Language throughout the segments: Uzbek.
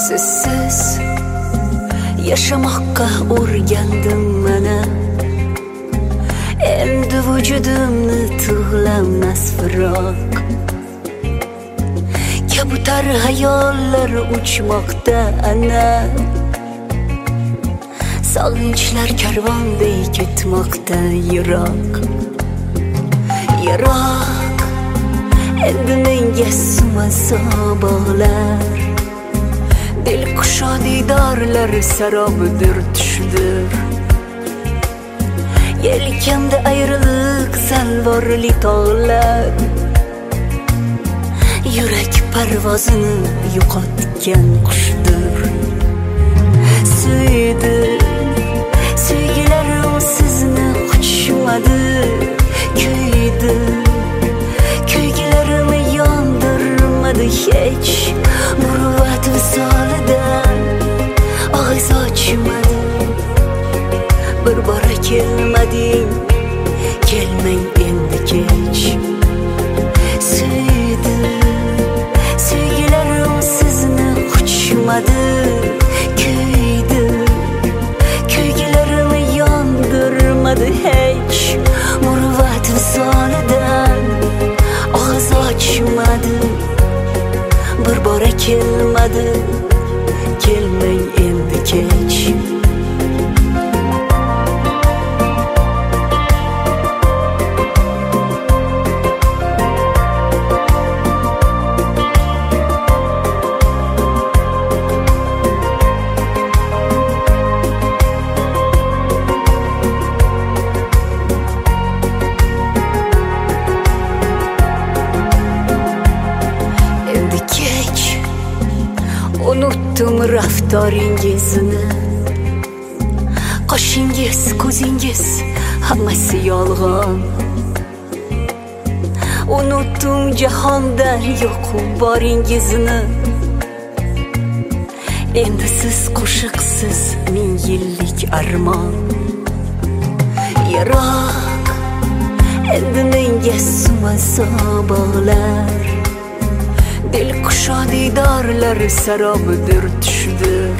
Sizsiz yaşamakka o'rgandim mana. Endi vujudimni tig'lamas firoq. Kabutar hayollar uchmoqda ana. Sog'inchlar karvonday ketmoqda yiroq. Yiroq endi menga sumasa bog'lar. Dil qusho diydorlar sarobdir tushdir. Yelkamda ayriliq salvorli tog'lar. Yurak parvozini yo'qotgan qushdir. Suydi sevgilarim sizni quchishmadi. Kuydi kuygilarimi yondirmadi hech. Muruvvat visolidan og'iz ochmadi. Bir bora kelmading, kelmang endi kech. Suydi sevgilarim sizni quchishmadi. Kuydi kuygilarimi yondirmadi hech. Muruvvat visolidan og'iz ochmadi. Bir bora kelmadi, kelmang endi kech. Unuttum raftoringizni. Qoshingiz, ko'zingiz hammasi yolg'on. Unuttum jahonda yo'q boringizni. Endi siz qo'shiqsiz ming yillik armon. Yiroq endi menga sumasa bog'lar. Dil qusho diydorlar sarobdir tushdir.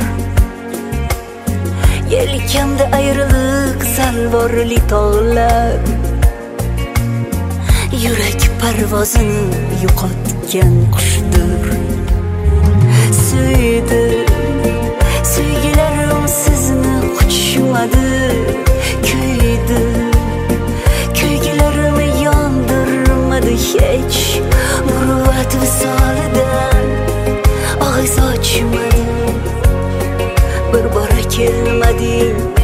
Yelkamda ayriliq salvorli tog'lar. Yurak parvozini yo'qotgan qushdir. Suydi sevgilarim sizni quchishmadi. Kuydi kuygilarimi yondirmadi hech. Muruvvat visolidan og'iz ochmadi. Bir bora kelmading,